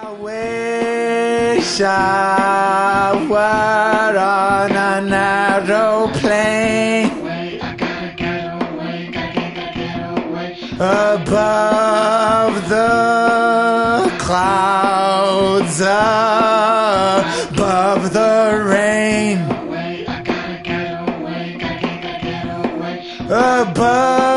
wish I were on an aeroplane above the clouds, above the rain, above